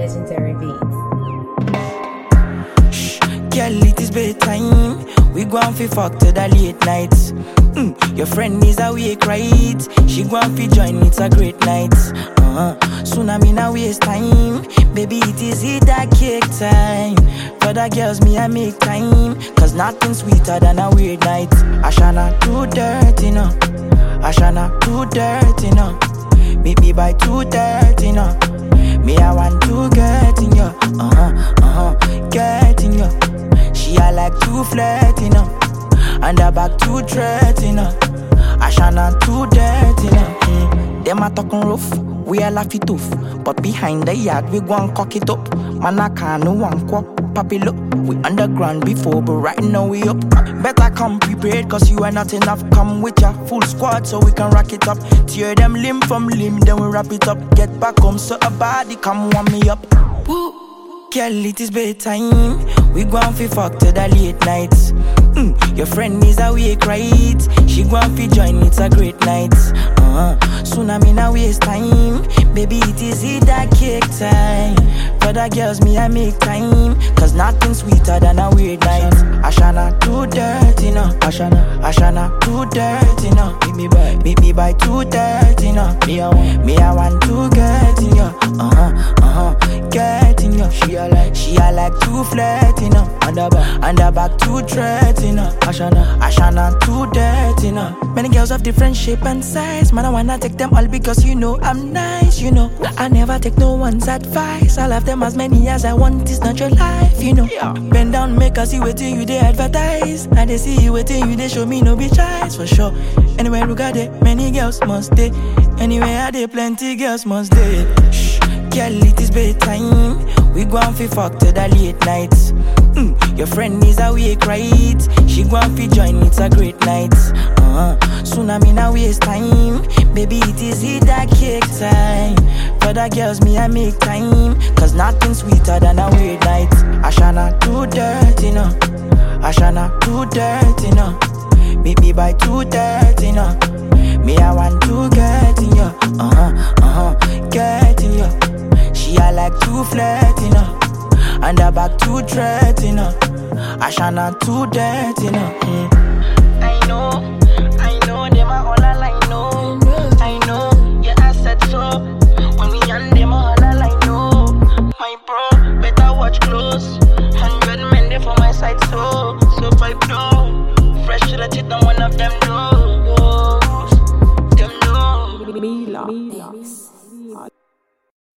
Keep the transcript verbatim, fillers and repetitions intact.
Legendary Beats. Shh, girl, it is bedtime. We go and fi fuck to the late nights. Mm, your friend is awake, right? She go and fi join, it's a great night. Uh-huh. Soon I'm in a waste time. Baby, it is either cake time. For the girls, me I make time. Cause nothing sweeter than a weird night. Ashana too dirty, no. Ashana too dirty, no. Meet me by two thirty, no. Me I want to get in ya. Uh-huh, uh-huh, get in ya. She I like to flirt, you know. And the back too threat, you know. Ashana too dirty, you know. Mm. Them a talking rough, we a laugh it off. But behind the yard, we go and cock it up. Man, I can't no one quack, papi look. We underground before, but right now we up. Better come prepared, cause you are not enough. Come with your full squad so we can rock it up. Tear them limb from limb, then we wrap it up. Get back home so a body come warm me up. Woo. Girl, it is bedtime. We go and fi fuck to the late nights. Mm, your friend is awake, right? She go and fi join, it's a great night. Uh-huh. Soon I'm in a waste time. Baby, it is either cake time. For the girls, me I make time. Cause nothing sweeter than a weird night. Ashana too dirty, no. Ashana, Ashana too dirty, no. Meet me by, meet me by two thirty, no. Me I want, me I want to get in ya. Uh-huh, uh-huh, get in ya. She a like, she a like to flirt, you know. And the back, and the back too threat, you know. Ashana, Ashana too dirty, you know. Many girls of different shape and size. Man, I wanna take them all because you know I'm nice, you know. I never take no one's advice. I'll have them as many as I want. It's not your life, you know. Yeah. Bend down, make us see what you they advertise. And they see you waiting, you they show me no bitch eyes for sure. Anywhere look at it, many girls must stay. Anywhere I dey, plenty girls must stay. Shh, girl, it is bedtime. We go and fi fuck to the late nights. Mm, your friend is awake, right? She go and fi join, it's a great night. Uh-huh. Soon I'm in a waste time. Baby, it is either cake time. For the girls, me I make time. Cause nothing sweeter than a weird night. Ashana too dirty, no. Ashana too dirty, no. Meet me by two thirty, no. Me I want to get in ya. Uh-huh, uh-huh, get in ya. She I like to flirt, you know. And the back too threat, you know. Ashana too dirty, you know. Mm. I know, I know, them are all I know. I know, yeah, I said so. When we and them all I know. My bro, better watch close. Hundred men there for my side, so so pipe down. Fresh to the tip, not one of them know.